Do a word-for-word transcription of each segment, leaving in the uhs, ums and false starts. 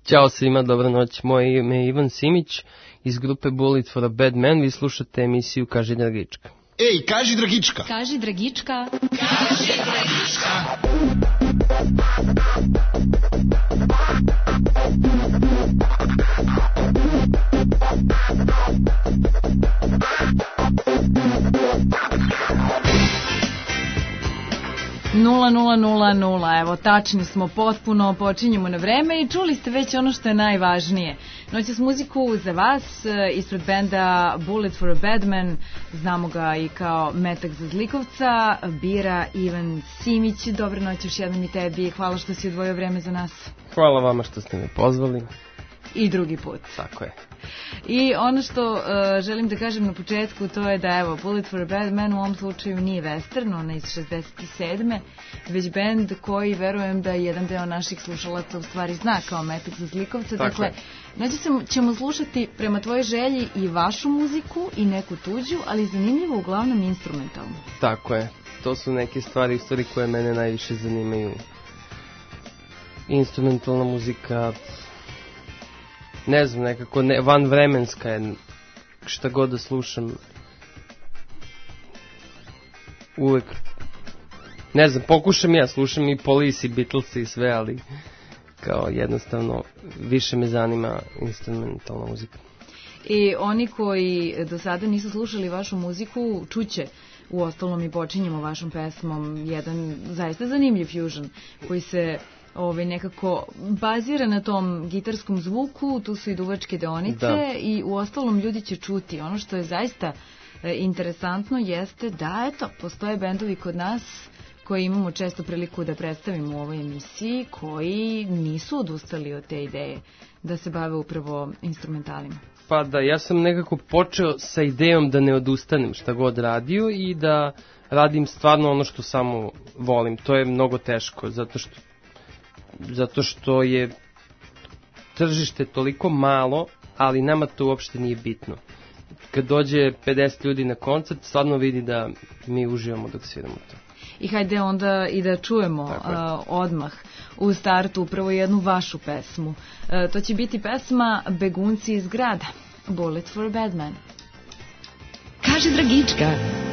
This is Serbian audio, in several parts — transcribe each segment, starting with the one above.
Ćao svima, dobra noć. Moje ime je Ivan Simić iz grupe Bullet for a Bad Man. Vi slušate emisiju Kaži Dragička. Ej, kaži Dragička! Kaži Dragička! Kaži Dragička! nula nula nula nula, evo tačni smo potpuno, počinjemo na vreme i čuli ste već ono što je najvažnije. Noćas muziku za vas ispred benda Bullet for a Bad Man, znamo ga i kao Metak za zlikovca, bira Ivan Simić. Dobro noć još jednom i tebi, hvala što si odvojio vreme za nas. Hvala vama što ste me pozvali. I drugi put. Tako je. I ono što uh, želim da kažem na početku, to je da evo Bullet for a Bad Man u ovom slučaju nije western, ona iz šezdeset sedme, već band koji verujem da jedan deo naših slušalaca u stvari zna kao Metak za zlikovca. Tako dakle, znači ćemo slušati prema tvojoj želji i vašu muziku i neku tuđu, ali zanimljivo uglavnom instrumentalno. Tako je. To su neke stvari, stvari koje mene najviše zanimaju. Instrumentalna muzika, ne znam, nekako ne, vanvremenska je, šta god da slušam, uvek, ne znam, pokušam ja, slušam i Police i Beatles i sve, ali kao jednostavno više me zanima instrumentalna muzika. I oni koji do sada nisu slušali vašu muziku, čuće, u ostalom i počinjemo vašom pesmom, jedan zaista zanimljiv fusion koji se Ove, nekako bazira na tom gitarskom zvuku, tu su i duvačke deonice da. I u ostalom ljudi će čuti. Ono što je zaista e, interesantno jeste da eto, postoje bendovi kod nas koji imamo često priliku da predstavimo u ovoj emisiji, koji nisu odustali od te ideje da se bave upravo instrumentalima. Pa da, ja sam nekako počeo sa idejom da ne odustanem šta god radio i da radim stvarno ono što samo volim. To je mnogo teško, zato što zato što je tržište toliko malo, ali nama to uopšte nije bitno. Kad dođe pedeset ljudi na koncert, stvarno vidi da mi uživamo dok sviramo to. I hajde onda i da čujemo uh, odmah u startu upravo jednu vašu pesmu. Uh, to će biti pesma Begunci iz grada, Bullet for a Bad Man. Kaži Dragička!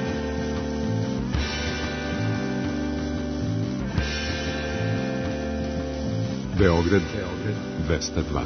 Beograd dvesta dva.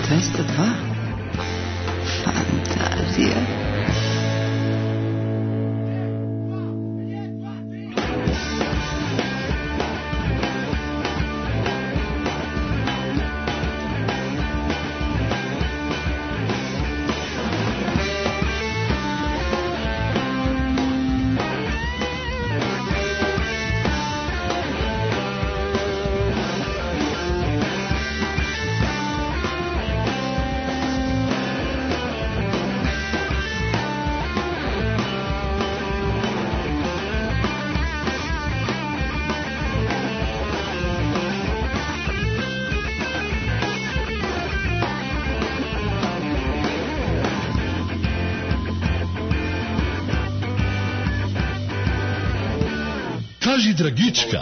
dvesta dva. Fantazija. Kaži Dragička.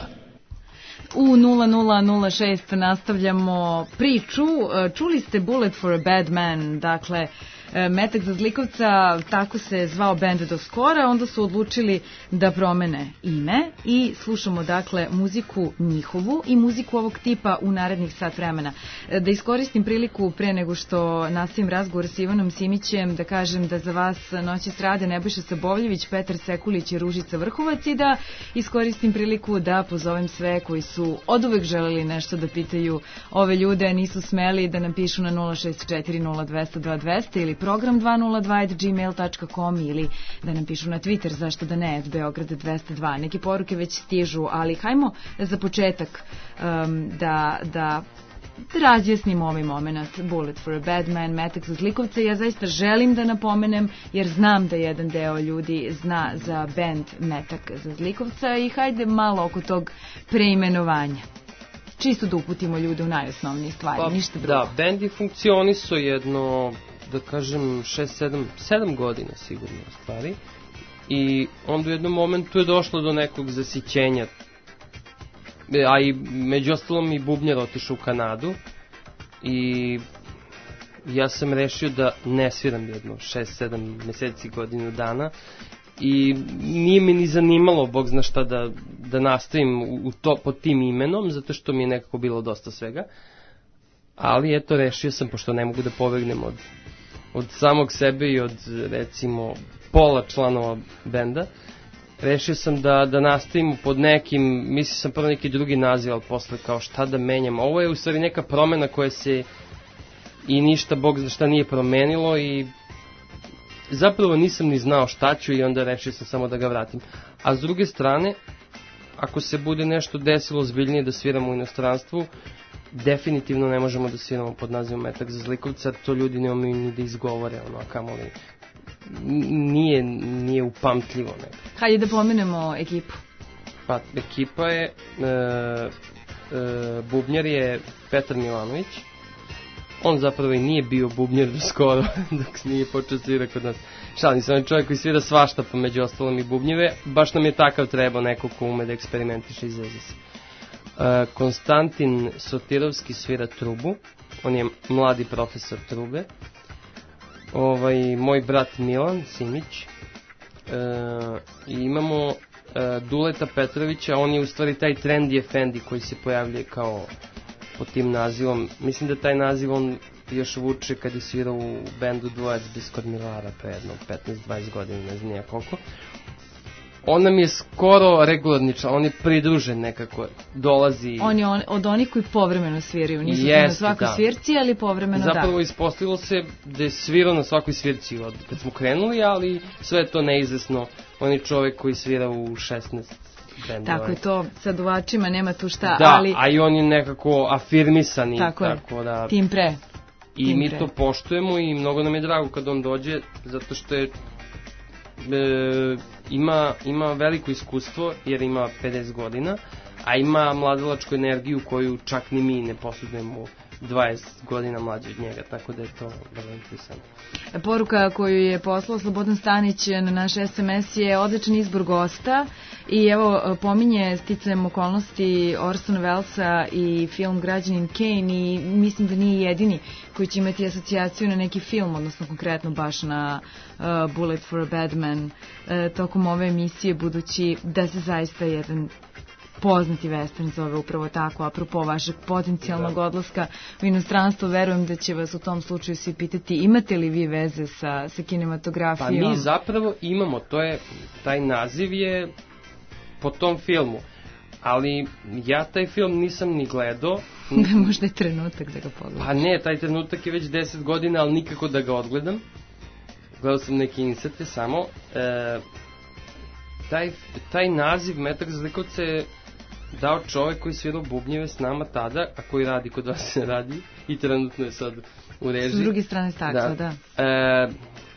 U nula nula nula šest nastavljamo priču. Čuli ste Bullet for a Bad Man, dakle Metak za zlikovca, tako se zvao bend do skora, onda su odlučili da promene ime i slušamo dakle muziku njihovu i muziku ovog tipa u narednih sat vremena. Da iskoristim priliku pre nego što nastavim razgovor s Ivanom Simićem, da kažem da za vas noćas rade Nebojša Sabovljević, Petar Sekulić i Ružica Vrhovac i da iskoristim priliku da pozovem sve koji su oduvek želeli nešto da pitaju ove ljude, nisu smeli da nam pišu na nula šest četiri nula dvesta dva dvesta ili program dva nula dva at gmail dot com ili da nam pišu na Twitter, zašto da ne, Beograd dvesta dva. Neke poruke već stižu, ali hajmo za početak um, da, da razjasnimo ovaj moment. Bullet for a Bad Man, Metak za zlikovca. Ja zaista želim da napomenem, jer znam da jedan deo ljudi zna za band Metak za zlikovca i hajde malo oko tog preimenovanja. Čisto da uputimo ljude u najosnovnije stvari, pa, ništa drugo. Da, band je funkcionisao jedno, da kažem, šest, sedam, sedam godina sigurno u stvari. I onda u jednom momentu je došlo do nekog zasićenja. A i među ostalom i bubnjar otišao u Kanadu. I ja sam rešio da ne sviram jedno šest, sedam meseci, godinu dana. I nije mi ni zanimalo, bog zna šta, da, da nastavim u to, pod tim imenom, zato što mi je nekako bilo dosta svega. Ali eto, rešio sam, pošto ne mogu da pobegnem od, od samog sebe i od, recimo, pola članova benda, rešio sam da, da nastavim pod nekim, mislio sam prvo neki drugi naziv, ali posle kao šta da menjam. Ovo je u stvari neka promena koja se i ništa, bog zna šta, nije promenilo i zapravo nisam ni znao šta ću i onda rešio sam samo da ga vratim. A s druge strane, ako se bude nešto desilo zbiljnije da sviramo u inostranstvu, definitivno ne možemo da sviramo pod nazivom Metak za zlikovca, to ljudi ne umeju ni da izgovore, ono, a kamoli nije, nije upamtljivo nekako. Hajde da pomenemo ekipu. Pa, ekipa je, e, e, bubnjar je Petar Milanović. On zapravo i nije bio bubnjar do skoro, dok nije počeo svira kod nas. Šalim se, on je čovjek koji svira svašta, pa među ostalom i bubnjeve. Baš nam je takav trebao, neko ko ume da eksperimentiše i zeza se. Uh, Konstantin Sotirovski svira trubu. On je mladi profesor trube. Ovaj, moj brat Milan Simić. Uh, I imamo uh, Duleta Petrovića, on je u stvari taj Trendy Efendi koji se pojavljuje kao pod tim nazivom. Mislim da taj naziv on još vuče kad je svirao u bendu Dvojac bez kormilara pre jedno petnaest dvadeset godina, ne znam nije koliko. On nam je skoro regularni član, on je pridružen nekako, dolazi... On je on, od onih koji povremeno sviraju, nisu Jeste, na svakoj da. svirci, ali povremeno Zapravo, da. Zapravo ispostavilo se da je svirao na svakoj svirci od kad smo krenuli, ali sve je to neizvesno. On je čovjek koji svira u šesnaest bendova. Tako je to, sa duvačima nema tu šta, da, ali... Da, a i on je nekako afirmisan i tako, tako da... tim pre. I tim mi pre. to poštujemo i mnogo nam je drago kad on dođe, zato što je... E, ima, ima veliko iskustvo jer ima pedeset godina, a ima mladalačku energiju koju čak ni mi ne posudujemo dvadeset godina mlađe od njega, tako da je to vrlo interesantno. Poruka koju je poslao Slobodan Stanić na naš es em es je odličan izbor gosta i evo pominje sticajem okolnosti Orson Wellesa i film Građanin Kane i mislim da nije jedini koji će imati asocijaciju na neki film, odnosno konkretno baš na uh, Bullet for a Bad Man uh, tokom ove emisije, budući da se zaista jedan poznati western zove upravo tako, apropo vašeg potencijalnog da. odlaska u inostranstvo, verujem da će vas u tom slučaju svi pitati imate li vi veze sa, sa kinematografijom? Pa mi zapravo imamo, to je, taj naziv je po tom filmu, ali ja taj film nisam ni gledao. Možda je trenutak da ga pogledam. Pa ne, taj trenutak je već deset godina, ali nikako da ga odgledam. Gledao sam neke inserte samo. E, taj, taj naziv Metak za zlikovce je dao čovek koji svirao bubnjeve s nama tada, a koji radi kod vas se radi i trenutno je sad u režiji. S druge strane stakla, da. da. E,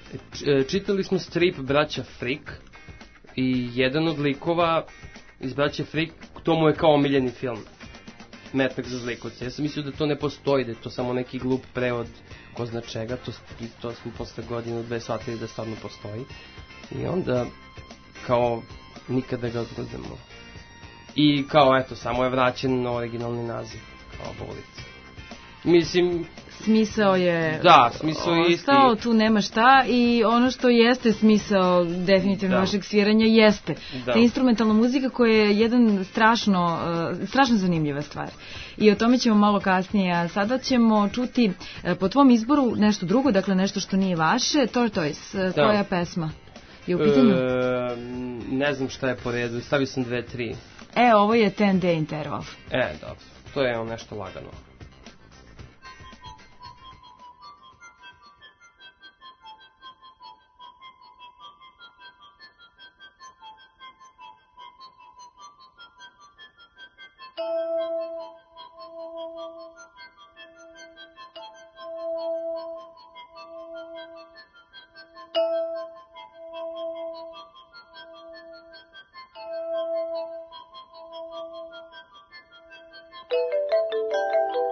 čitali smo strip Braća Frik i jedan od likova iz Braće Frik, to mu je kao omiljeni film, Metak za zlikovce. Ja sam mislio da to ne postoji, da je to samo neki glup prevod ko zna čega, to, to smo posle godinu dve shvatili da stvarno postoji. I onda, kao, nikada ga odgledamo. I kao, eto, samo je vraćen na originalni naziv, kao Bolica. Mislim... Smisao je da, smisao je ostao, isti. Tu nema šta i ono što jeste smisao definitivno da. vašeg sviranja jeste da. ta instrumentalna muzika koja je jedan strašno, uh, strašno zanimljiva stvar. I o tome ćemo malo kasnije, a sada ćemo čuti uh, po tvom izboru nešto drugo, dakle nešto što nije vaše, Tortoise, uh, koja pesma je u pitanju? E, ne znam šta je po redu, stavio sam dve, tri. E, ovo je ten day interval. E, dobro, to je nešto lagano. Thank you.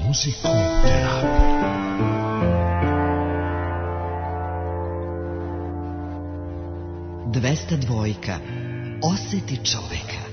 Muzikoterapija. dvesta dvojka. Oseti čoveka.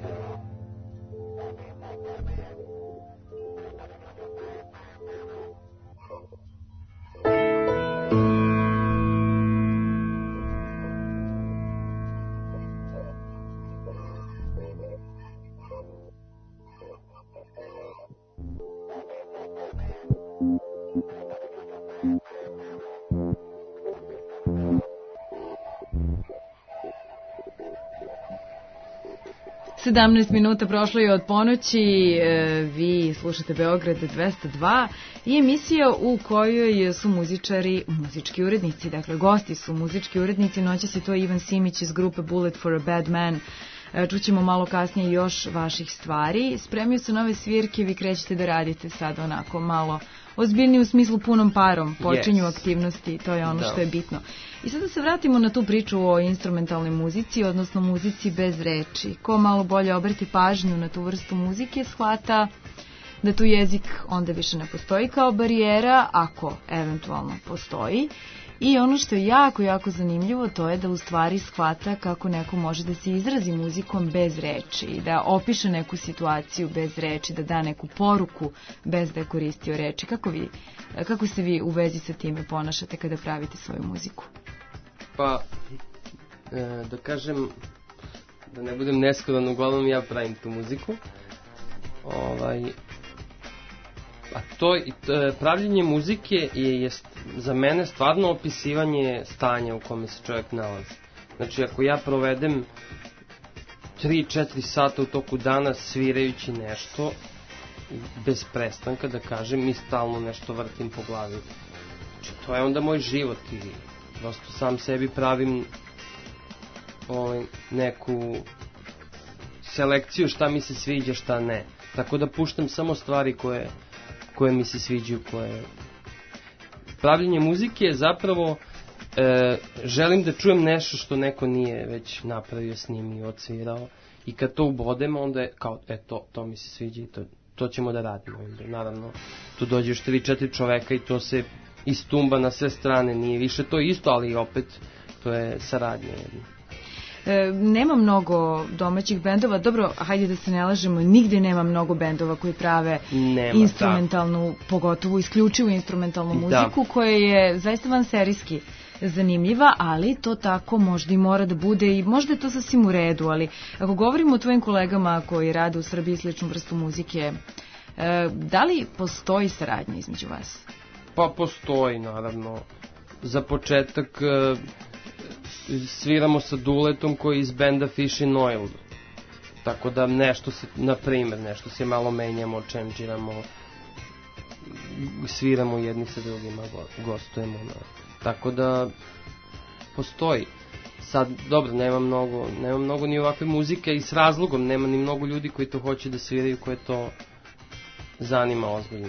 sedamnaest minuta prošlo je od ponoći, vi slušate Beograd dvesta dva i emisija u kojoj su muzičari muzički urednici, dakle gosti su muzički urednici, noćas je to Ivan Simić iz grupe Bullet for a Bad Man. Čućemo malo kasnije još vaših stvari. Spremio su nove svirke, vi krećete da radite sad onako malo ozbiljniji u smislu punom parom, počinju yes. aktivnosti, to je ono da. Što je bitno. I sad da se vratimo na tu priču o instrumentalnoj muzici, odnosno muzici bez reči. Ko malo bolje obrati pažnju na tu vrstu muzike, shvata da tu jezik onda više ne postoji kao barijera, ako eventualno postoji. I ono što je jako, jako zanimljivo, to je da u stvari shvata kako neko može da se izrazi muzikom bez reči, da opiše neku situaciju bez reči, da da neku poruku bez da je koristio reči. Kako, vi, kako se vi u vezi sa time ponašate kada pravite svoju muziku? Pa, e, da kažem, da ne budem neskroman, uglavnom ja pravim tu muziku. Ovaj... A to, to pravljenje muzike je, je za mene stvarno opisivanje stanja u kome se čovjek nalazi. Znači, ako ja provedem tri četiri sata u toku dana svirajući nešto, bez prestanka, da kažem, i stalno nešto vrtim po glavi. Znači, to je onda moj život i prosto sam sebi pravim ovaj, neku selekciju šta mi se sviđa, šta ne. Tako da puštam samo stvari koje... koje mi se sviđaju, koje... Pravljenje muzike je zapravo e, želim da čujem nešto što neko nije već napravio, snimio, odsvirao i kad to ubodem, onda je kao, e, to, to mi se sviđa i to, to ćemo da radimo. Onda, naravno, tu dođe još tri četiri čoveka i to se istumba na sve strane, nije više to isto, ali opet to je saradnja jedna. E, nema mnogo domaćih bendova, dobro, hajde da se ne lažemo, nigde nema mnogo bendova koji prave nema, instrumentalnu, da. Pogotovo isključivu instrumentalnu muziku, da. Koja je zaista vanserijski zanimljiva, ali to tako možda i mora da bude i možda je to sasvim u redu, ali ako govorimo o tvojim kolegama koji rade u Srbiji sličnu vrstu muzike, e, da li postoji saradnja između vas? Pa postoji, naravno. Za početak... E, sviramo sa Duletom koji je iz benda Fish in Oil, tako da nešto se, na primjer, nešto se malo menjamo, čenđiramo, sviramo jedni sa drugima, gostujemo, na, tako da postoji. Sad, dobro, nema mnogo, nema mnogo ni ovakve muzike i s razlogom, nema ni mnogo ljudi koji to hoće da sviraju, koje to zanima ozbiljno.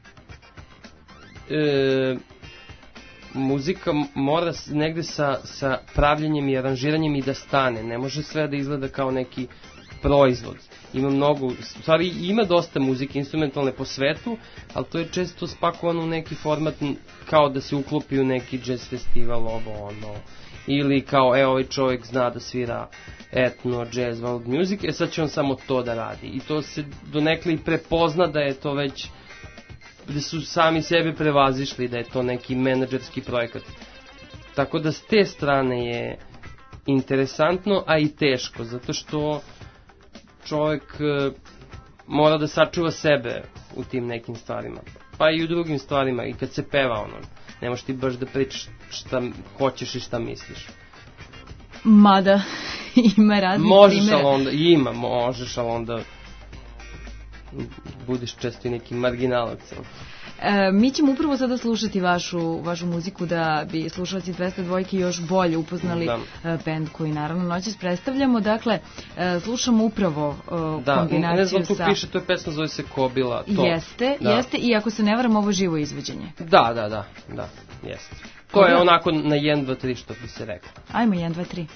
E, muzika mora negde sa, sa pravljenjem i aranžiranjem i da stane. Ne može sve da izgleda kao neki proizvod. Ima mnogo, u stvari ima dosta muzike instrumentalne po svetu, ali to je često spakovano u neki format kao da se uklopi u neki jazz festival, ovo ono. Ili kao, e, ovaj čovjek zna da svira etno, jazz, world music, e sad će on samo to da radi. I to se donekle i prepozna da je to već, da su sami sebe prevazišli, da je to neki menadžerski projekat. Tako da s te strane je interesantno, a i teško, zato što čovjek e, mora da sačuva sebe u tim nekim stvarima. Pa i u drugim stvarima, i kad se peva ono, ne možeš ti baš da pričaš šta hoćeš i šta misliš. Mada ima raznih možeš, primjera. Ali onda, ima, možeš, ali onda budiš često i neki marginalac. E, mi ćemo upravo sada slušati vašu, vašu muziku da bi slušalci dvesta dva još bolje upoznali da. bend koji naravno noćas predstavljamo. Dakle, e, slušamo upravo e, da, kombinaciju ne znam, tu sa... piše, to je pesma, zove se Kobila. To. Jeste, da. jeste i ako se ne varam, ovo živo izvođenje. Da, da, da, da, jeste. To Kobila? Je onako na jedan, dva, tri što bi se rekao. Ajmo, jedan, dva, tri.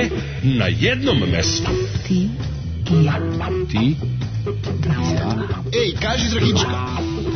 Sve na jednom mestu. Ti i ja. Ti i ja. Ej, kaži Dragička.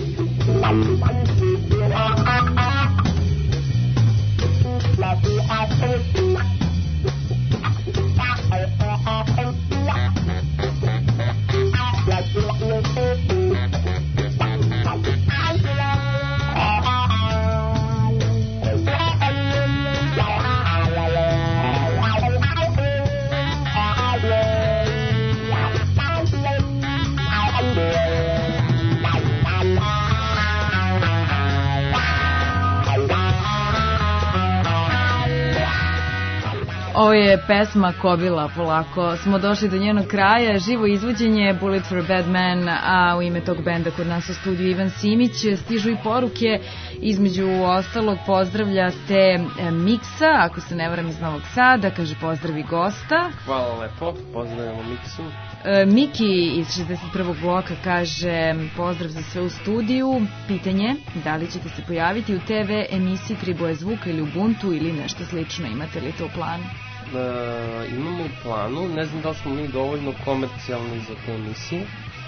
Ovo je pesma Kobila, polako smo došli do njenog kraja, živo izvođenje Bullet for a Bad Man, a u ime tog benda kod nas u studiju Ivan Simić. Stižu i poruke, između ostalog pozdravlja se Miksa, ako se ne varam, iz Novog Sada, kaže pozdravi gosta. Hvala lepo, pozdravimo Miksu. E, Miki iz šezdeset prvog bloka kaže pozdrav za sve u studiju, pitanje da li ćete se pojaviti u te ve emisiji Tri boje zvuka ili Ubuntu ili nešto slično, imate li to u planu? E, imamo u planu, ne znam da li smo mi dovoljno komercijalni za te emisije,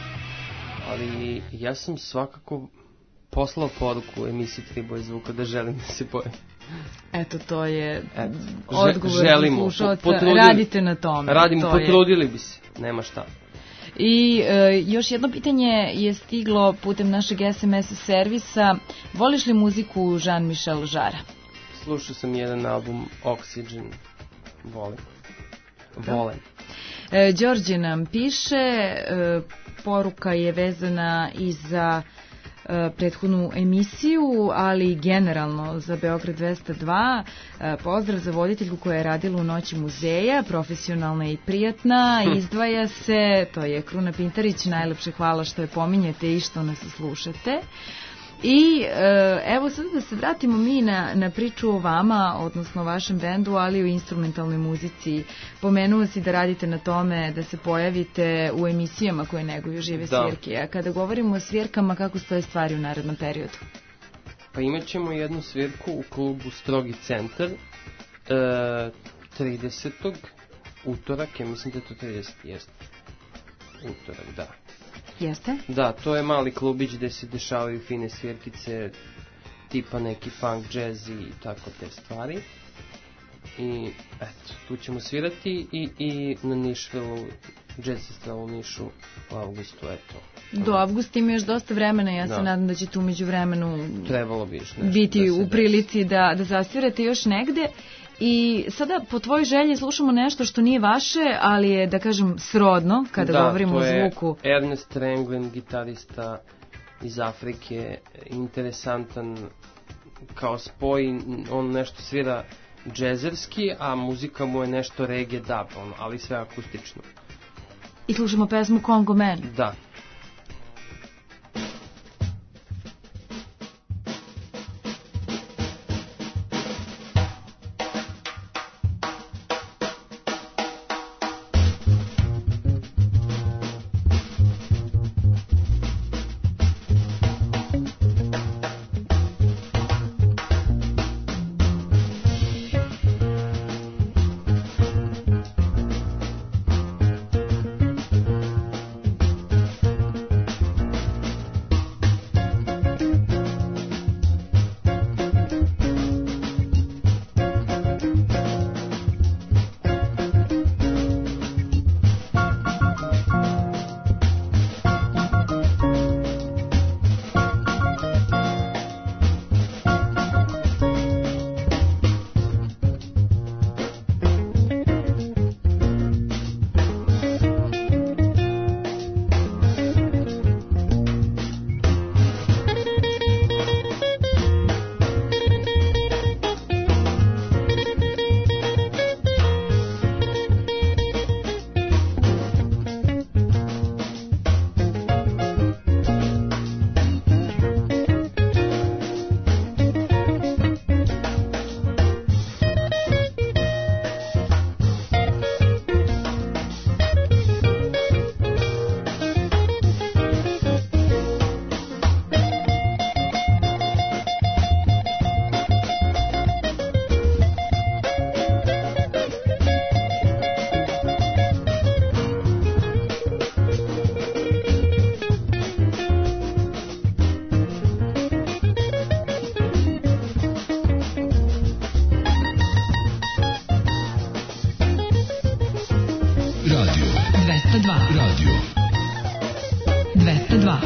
ali ja sam svakako poslao poruku u emisiji Tri boje zvuka da želim da se pojavim. Eto, to je Eto, odgovor za slušalca, radite na tome. Radimo, to potrudili je. bi se, nema šta. I e, još jedno pitanje je stiglo putem našeg es em es servisa, voliš li muziku Jean-Michel Jarre? Slušao sam jedan album Oxygen, volim. Volim. E, Đorđe nam piše, e, poruka je vezana i za e, prethodnu emisiju, ali generalno za Beograd dvesta dva. E, pozdrav za voditeljku koja je radila u Noći muzeja, profesionalna i prijatna, izdvaja se, to je Kruna Pintarić, najlepše hvala što je pominjete i što nas slušate. I e, evo sad da se vratimo mi na, na priču o vama, odnosno o vašem bendu, ali i o instrumentalnoj muzici. Pomenuo si da radite na tome da se pojavite u emisijama koje neguju žive da. svirke. A kada govorimo o svirkama, kako stoje stvari u narednom periodu? Pa imat ćemo jednu svirku u klubu Strogi centar e, tridesetog utorak, ja mislim da je to trideset jeste. Utorak, da. Jeste? Da, to je mali klubić gde se dešavaju fine svirkice, tipa neki funk, jazz i tako te stvari. I eto, tu ćemo svirati i, i na Nišvilu, jazz festivalu u Nišu u avgustu, eto. Do avgusta ima još dosta vremena, ja da. se nadam da će tu među vremenu trebalo bi još nešto biti da u prilici da, da zasvirate još negde. I sada po tvojoj želji slušamo nešto što nije vaše, ali je, da kažem, srodno kada da, govorimo o zvuku. Da, to je Ernest Ranglin, gitarista iz Afrike, interesantan kao spoj, on nešto svira džezerski, a muzika mu je nešto reggae dub, on, ali sve akustično. I slušamo pesmu Congo Man. Da.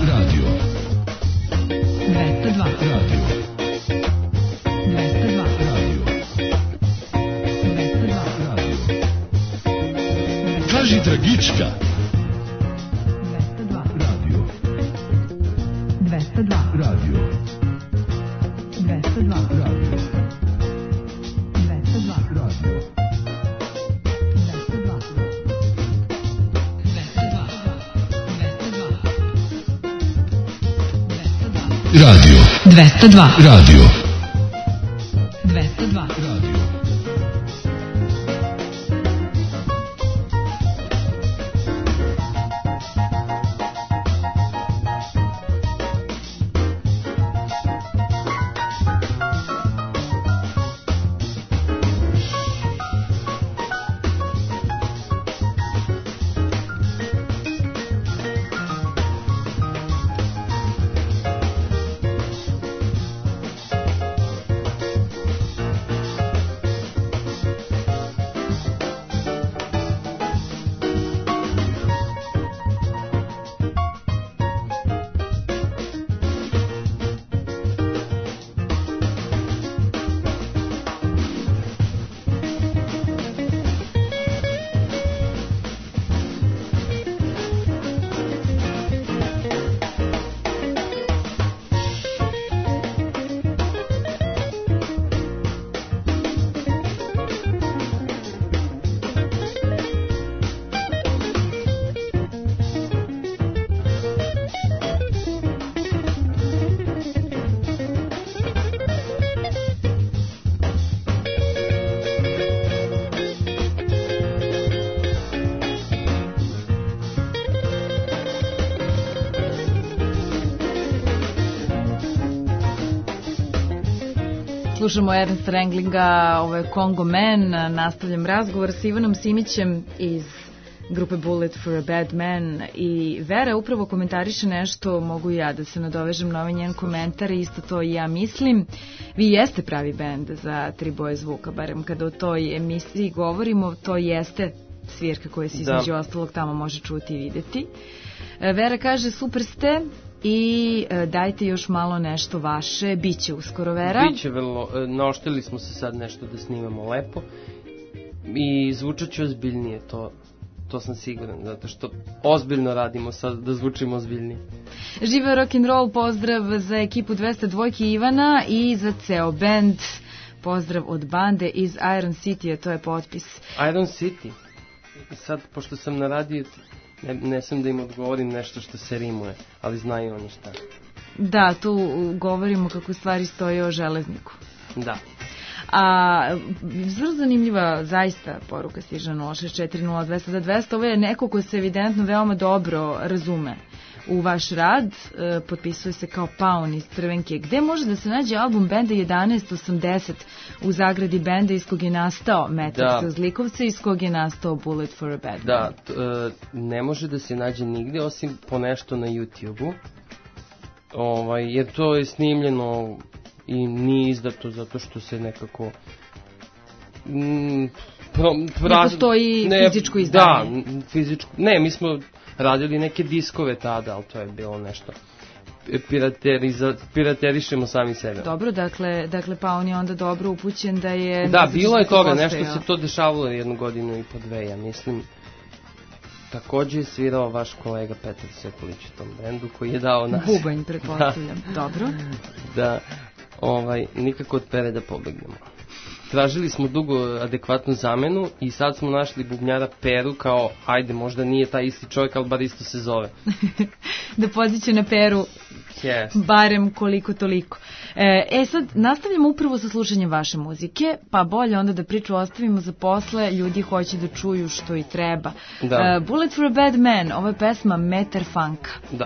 Radio. dvesta dva. Radio. dvesta dva. Radio. dvesta dva. Radio. Kaži Dragička. dvesta dva. Radio. dvesta dva. Radio. dvesta dva. Radio. dvesta dva. Radio. Radio. dvesta dva. Radio. dvesta dva. Radio. Slušamo Ernesta Ranglinga, ovo je Congo Man, nastavljam razgovor sa Ivanom Simićem iz grupe Bullet for a Bad Man i Vera upravo komentariše nešto, mogu i ja da se nadovežem na ovaj njen komentar i isto to i ja mislim. Vi jeste pravi bend za Tri boje zvuka, barem kada o toj emisiji govorimo, to jeste svirka koja se između ostalog tamo može čuti i videti. Vera kaže super ste i e, dajte još malo nešto vaše, biće uskoro, Vera. Biće vrlo, e, naoštili smo se sad nešto da snimamo lepo i zvučat će ozbiljnije, to, to sam siguran, zato što ozbiljno radimo sad da zvučimo ozbiljnije. Žive rock'n'roll, pozdrav za ekipu dvesta dva Ivana i za ceo band, pozdrav od bande iz Iron City, a to je potpis. Iron City, sad pošto sam na radiju, Ne, ne sam da im odgovorim nešto što se rimuje, ali znaju oni šta. Da, tu govorimo kako stvari stoje o železniku. Da. A vrlo zanimljiva zaista poruka stiže nula šest četiri nula dvesta dvesta. Ovo je neko ko se evidentno veoma dobro razume u vaš rad, e, potpisuje se kao Paun iz Crvenke. Gde može da se nađe album benda jedanaest osamdeset u zagradi benda iz kog je nastao Metak sa Zlikovca, iz kog je nastao Bullet for a Bad Man? Da, t, e, ne može da se nađe nigde osim po nešto na YouTube-u, ovaj, jer to je snimljeno i nije izdato zato što se nekako mm, pro, pra, ne postoji ne, fizičko izdanje. Da, fizičko, ne, mi smo radili neke diskove tada, ali to je bilo nešto. Pirateri, piraterišemo sami sebe. Dobro, dakle, dakle pa on je onda dobro upućen da je... Da, bilo je toga, nešto se to dešavalo jednu godinu i po dve, ja mislim. Takođe je svirao vaš kolega Petar Sekulić u tom bendu koji je dao nas... Bubanj, pretpostavljam. Da. Dobro. Da, ovaj, nikako od pere da pobegnemo. Tražili smo dugo adekvatnu zamenu i sad smo našli bubnjara Peru kao, ajde, možda nije taj isti čovjek, ali bar isto se zove. Da poziće na Peru, yes. Barem koliko toliko. E, e sad, nastavljamo upravo sa slušanjem vaše muzike, pa bolje onda da priču ostavimo za posle, ljudi hoće da čuju što i treba. Da. E, Bullet for a Bad Man, ovo je pesma Meter Funka. Da.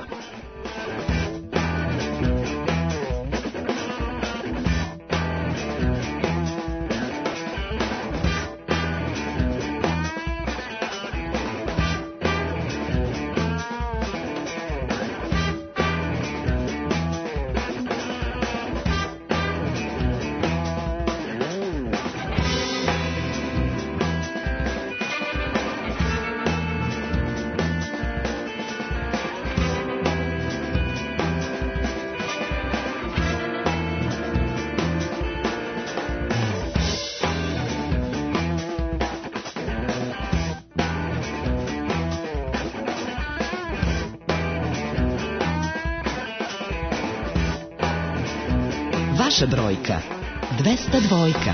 Vaša brojka. dvesta dva.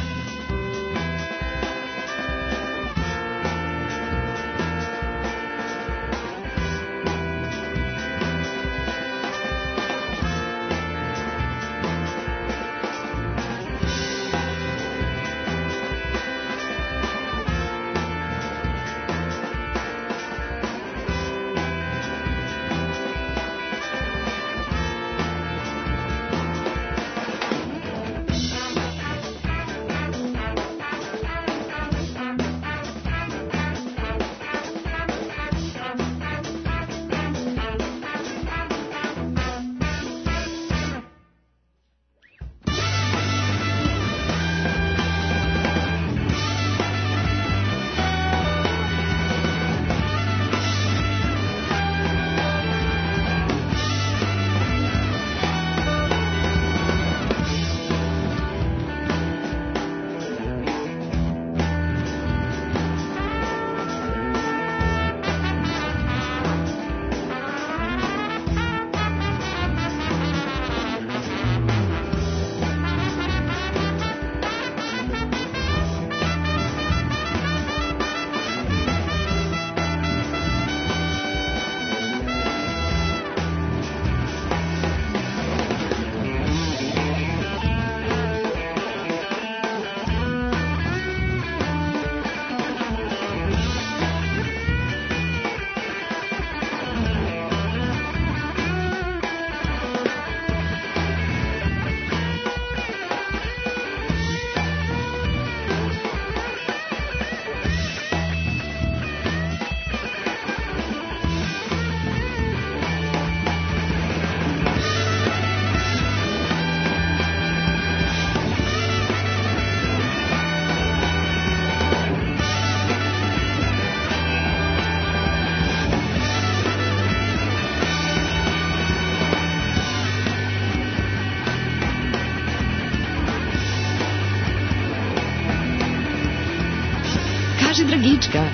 Kaži, Dragička.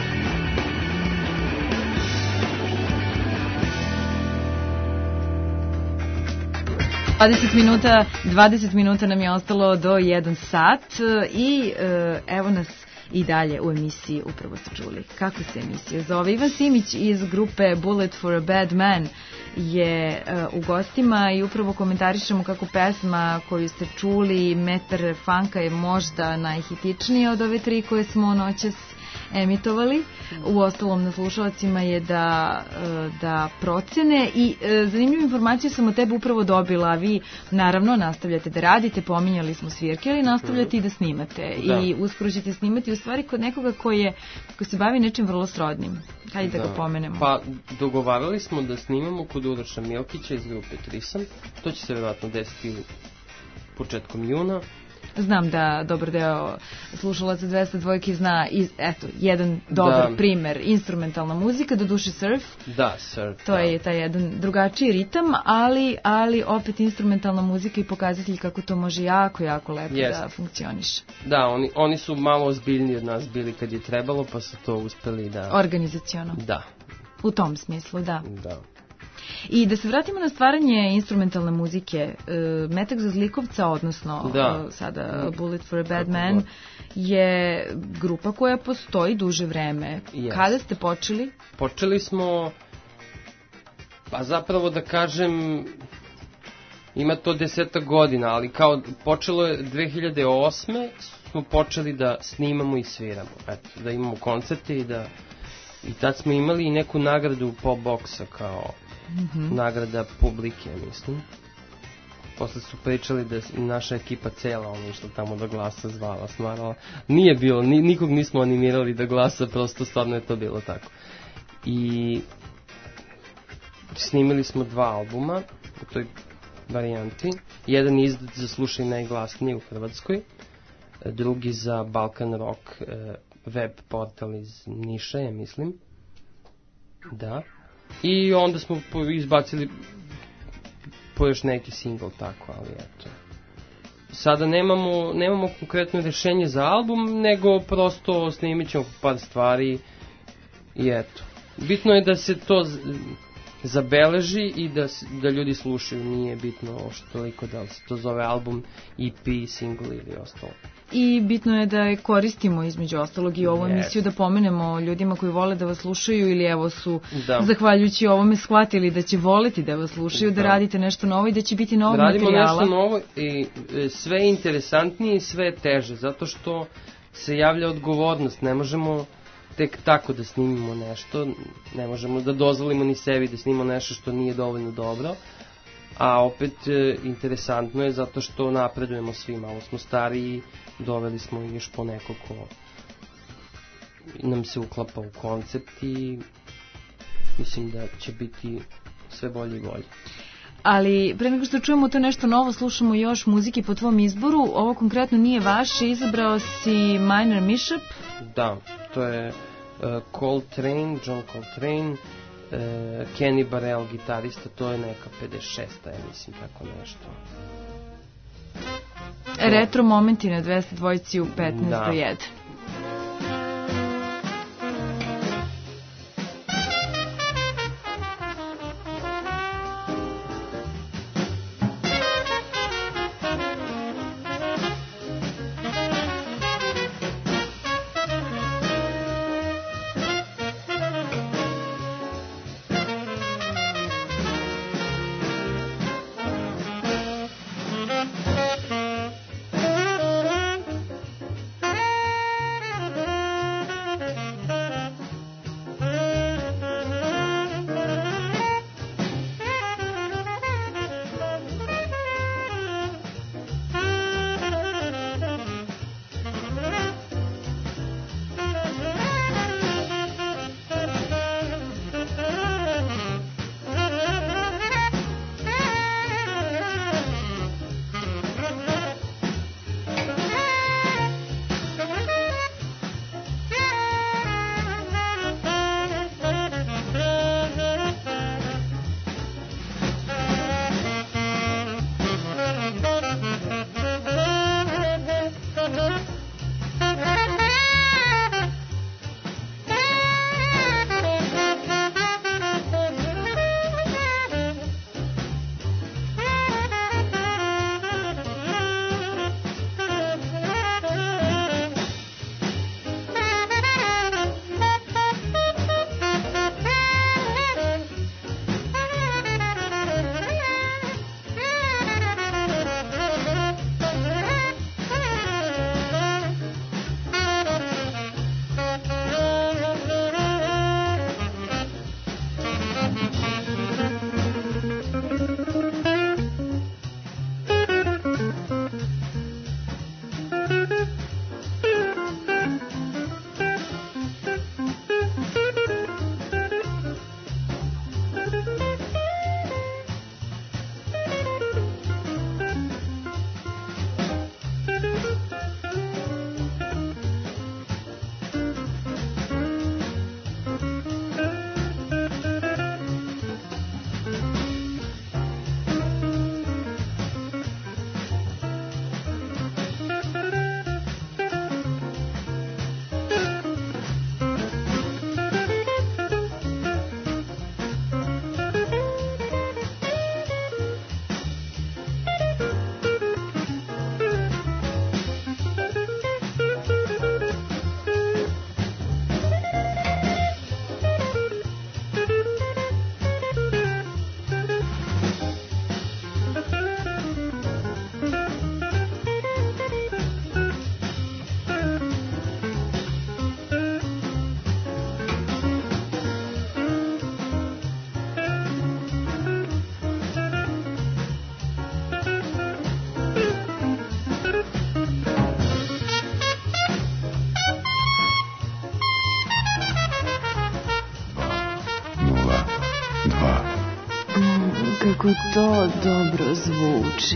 dvadeset minuta, dvadeset minuta nam je ostalo do jedan sat i e, evo nas i dalje u emisiji, upravo ste čuli kako se emisija zove. Ivan Simić iz grupe Bullet for a Bad Man je uh, u gostima i upravo komentarišemo kako pesma koju ste čuli, Metar funka, je možda najhitičnija od ove tri koje smo noćas emitovali. U ostalom na slušalcima je da, da procene i zanimljivu informaciju sam od tebe upravo dobila. Vi naravno nastavljate da radite, pominjali smo svirke, ali nastavljate i da snimate. Da. I uskoro ćete snimati u stvari kod nekoga ko, je, ko se bavi nečim vrlo srodnim. Hajde da, da ga pomenemo. Pa dogovarali smo da snimamo kod Uroša Milkića iz grupe Trisam. To će se vjerojatno desiti početkom juna. Znam da dobar deo slušalaca dvesta dva zna iz, eto, jedan dobar da. primer, instrumentalna muzika, do duše surf. Da, surf. To da. je taj jedan drugačiji ritam, ali, ali opet instrumentalna muzika i pokazatelj kako to može jako, jako lepo yes. da funkcioniše. Da, oni, oni su malo ozbiljniji od nas bili kad je trebalo, pa su to uspeli da... Organizaciono. Da. U tom smislu, da. Da. I da se vratimo na stvaranje instrumentalne muzike, uh, Metak za zlikovca, odnosno da. uh, sada Bullet for a Bad Man, je grupa koja postoji duže vreme. Yes. Kada ste počeli? Počeli smo, pa zapravo da kažem, ima to desetak godina, ali kao počelo je dve hiljade osme smo počeli da snimamo i sviramo. Eto, da imamo koncerte i da... I tad smo imali i neku nagradu Pop Boxa kao mm-hmm. nagrada publike, mislim. Posle su pričali da je naša ekipa cela ono išla tamo da glasa, zvala, smarala. Nije bilo, ni, nikog nismo animirali da glasa, prosto stvarno je to bilo tako. I snimili smo dva albuma u toj varijanti. Jedan izdat za slušaj najglasnije u Hrvatskoj, drugi za Balkan Rock web portal iz Niša, ja mislim. Da. I onda smo izbacili po još neki single, tako, ali eto. Sada nemamo, nemamo konkretno rješenje za album, nego prosto snimit ćemo par stvari i eto. Bitno je da se to zabeleži i da, da ljudi slušaju, nije bitno što toliko da li se to zove album, E P, single ili ostalo. I bitno je da je koristimo između ostalog i ovu Yes. emisiju, da pomenemo ljudima koji vole da vas slušaju ili evo su Da. zahvaljujući ovome shvatili da će voleti da vas slušaju, da, Da. radite nešto novo i da će biti novog Radimo materijala. nešto novo i e, sve je interesantnije i sve je teže, zato što se javlja odgovornost, ne možemo tek tako da snimimo nešto, ne možemo da dozvolimo ni sebi da snimimo nešto što nije dovoljno dobro, a opet e, interesantno je zato što napredujemo svi, malo smo stariji, doveli smo još po neko ko nam se uklapa u koncept i mislim da će biti sve bolje i bolje. Ali pre nego što čujemo to nešto novo, slušamo još muzike po tvom izboru. Ovo konkretno nije vaše, izabrao si Minor Bishop. Da, to je uh, Coltrane, John Coltrane, uh, Kenny Barrell, gitarista, to je neka pedeset šesta, ja mislim, tako nešto. Retro momenti na dvesta dva u petnaest Da. do jedan. Kako to dobro zvuči.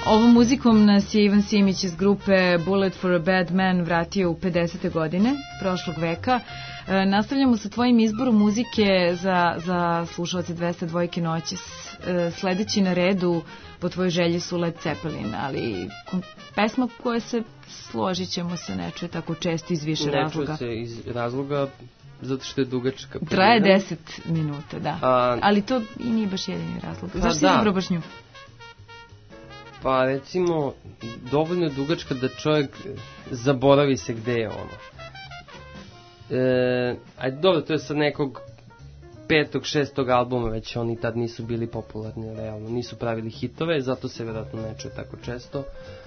ovom muzikom nas je Ivan Simić iz grupe Bullet for a Bad Man vratio u pedesete godine prošlog veka. E, nastavljamo sa tvojim izborom muzike za, za slušalce dvesta dva noći. E, sledeći na redu po tvojoj želji su Led Zeppelin, ali kom, pesma koja se, složit ćemo se, ne čuje tako često iz više ne razloga. Ne čuje se iz razloga zato što je dugačka. Traje deset minuta, da. A, ali to i nije baš jedini razlog. Pa Zašto si izabrao baš nju? Pa recimo, dovoljno je dugačka da čovjek zaboravi se gde je ono. E, ajde, dobro, to je sa nekog petog, šestog albuma, već oni tad nisu bili popularni, realno, nisu pravili hitove, zato se vjerojatno ne čuje tako često.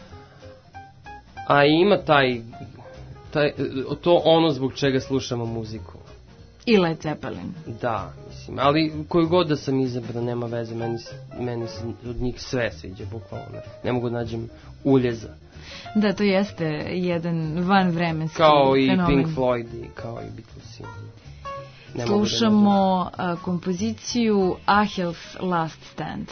A ima taj, taj, to ono zbog čega slušamo muziku. I Led Zeppelin. Da, mislim, ali koju god da sam izabrao, nema veze, meni, meni se od njih sve sviđa, bukvalno, ne, ne mogu da nađem uljeza. Da, to jeste jedan vanvremenski kao i fenomen. Pink Floyd i kao i Beatlesi. Slušamo da kompoziciju Ahel's Last Stand.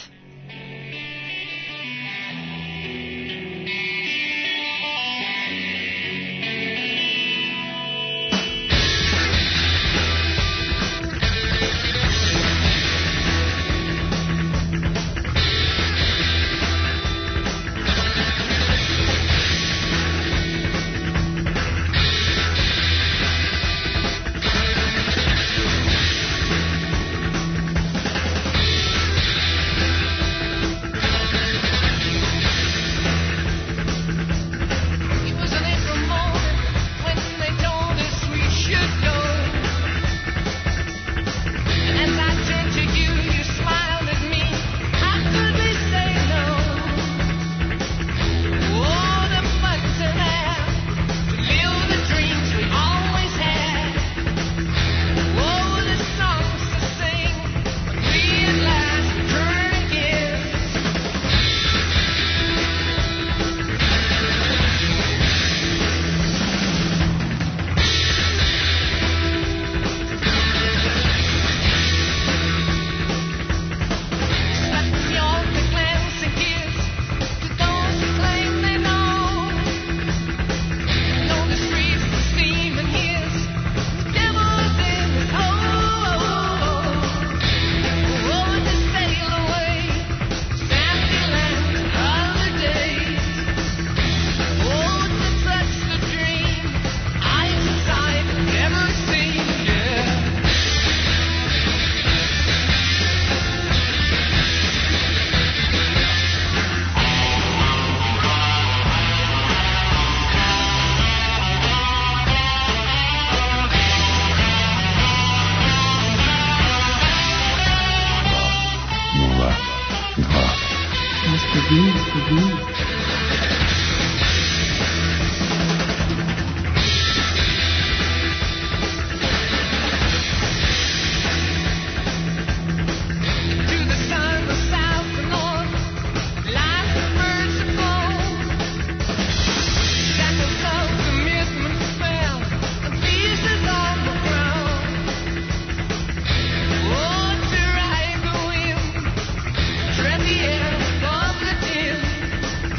Yeah.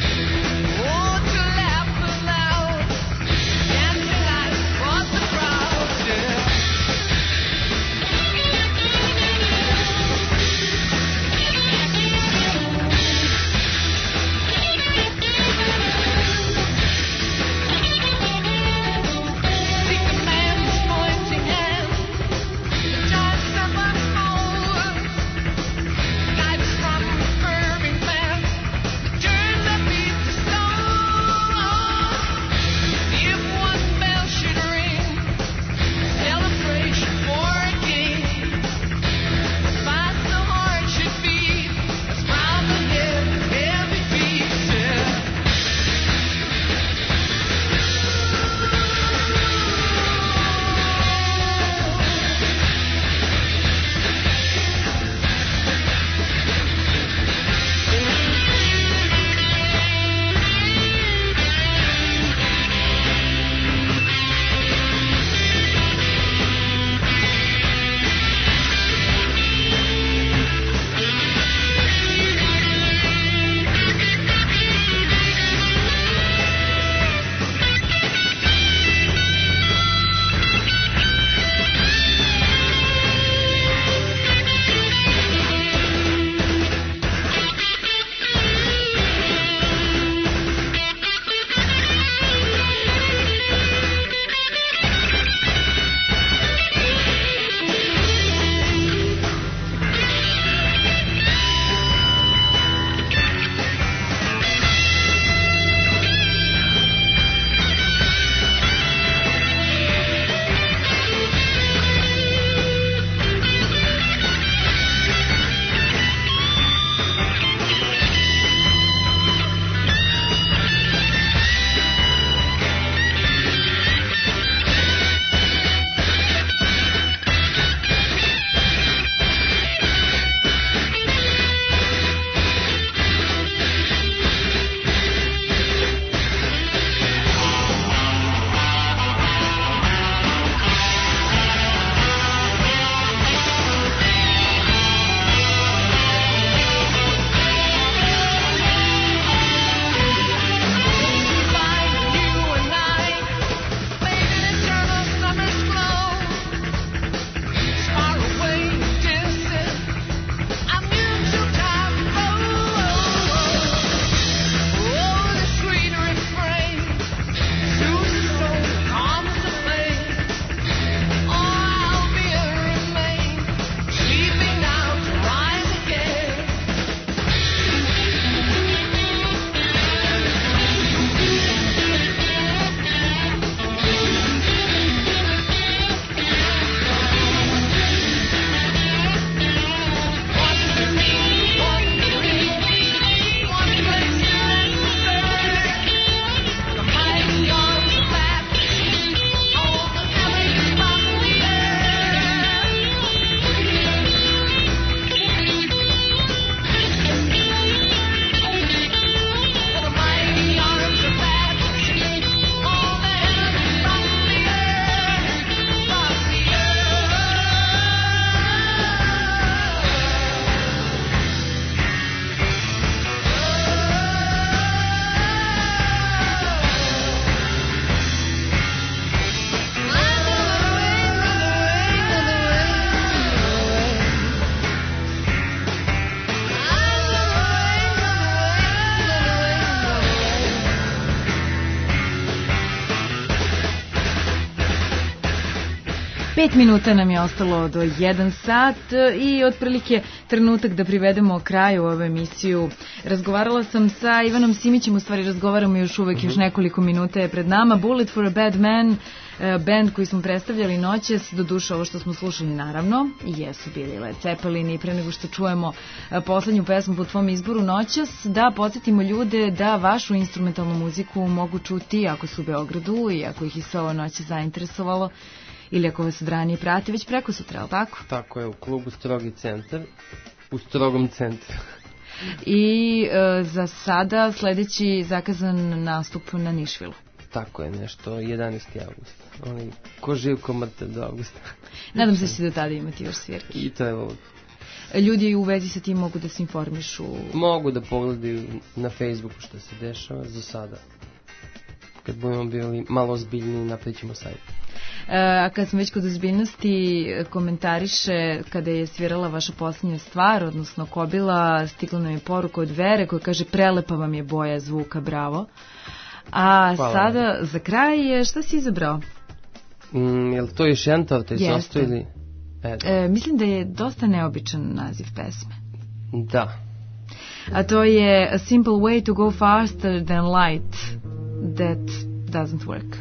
Pet minuta nam je ostalo do jedan sat i otprilike trenutak da privedemo kraju ovu emisiju. Razgovarala sam sa Ivanom Simićem, u stvari razgovaramo još uvek, uh-huh. još nekoliko minuta je pred nama. Bullet for a Bad Man, band koji smo predstavljali noćas, do duše ovo što smo slušali naravno, i jesu bili Led Zeppelin, i pre nego što čujemo poslednju pesmu po tvom izboru noćas, da podsjetimo ljude da vašu instrumentalnu muziku mogu čuti ako su u Beogradu i ako ih i se ovo noće zainteresovalo, ili ako vas od ranije prati, već preko sutra, ali tako? Tako je, u klubu Strogi centar, u Strogom centru. I e, za sada sledeći zakazan nastup na Nišvilu. Tako je, nešto jedanaesti avgust. Oni ko živ, ko mrtav do avgusta. Nadam se da će do tada imati još svirki. I trebalo. Ljudi u vezi sa tim mogu da se informišu? Mogu da pogledaju na Facebooku što se dešava za sada. Kad budemo bili malo ozbiljniji, napričimo sajt. A kad smo već kod ozbiljnosti, komentariše kada je svirala vaša posljednja stvar, odnosno Kobila, stigla nam je poruka od Vere koja kaže prelepa vam je boja zvuka, bravo. A hvala. Sada za kraj, šta si izabrao? Mm, je li to još jedan torta iz osto ili... E, e, mislim da je dosta neobičan naziv pesme. Da. A to je A Simple Way to Go Faster Than Light That Doesn't Work.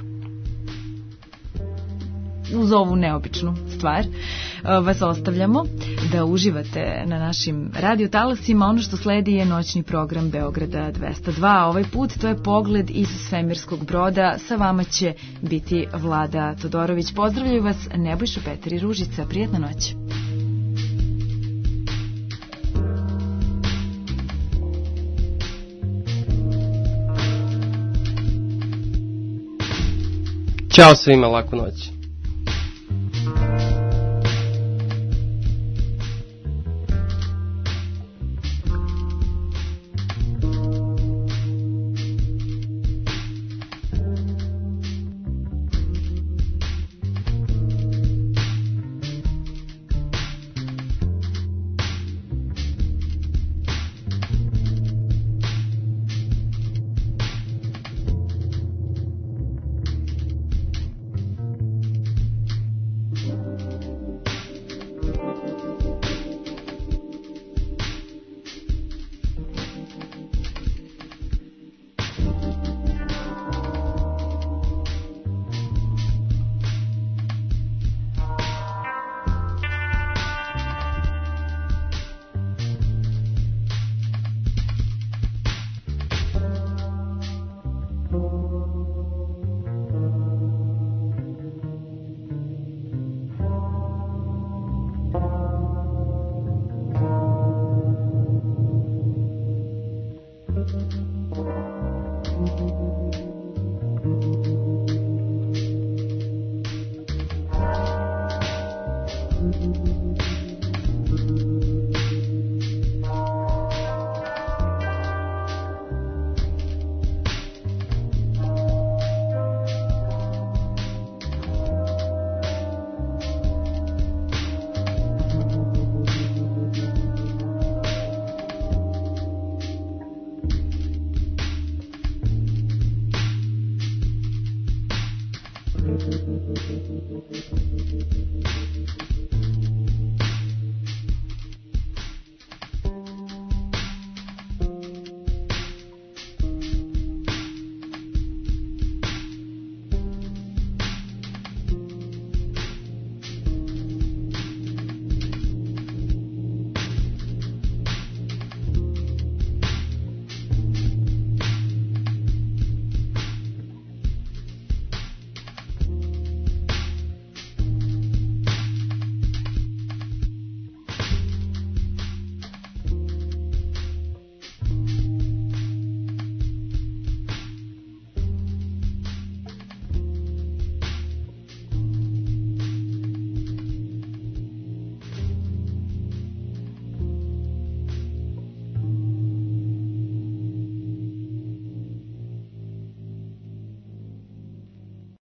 Uz ovu neobičnu stvar vas ostavljamo da uživate na našim radio talasima. Ono što sledi je noćni program Beograda dvesta dva. Ovaj put to je pogled iz svemirskog broda. Sa vama će biti Vlada Todorović. Pozdravljaju vas Nebojša, Petar i Ružica. Prijatna noć. Ćao svima, laku noć. Thank you.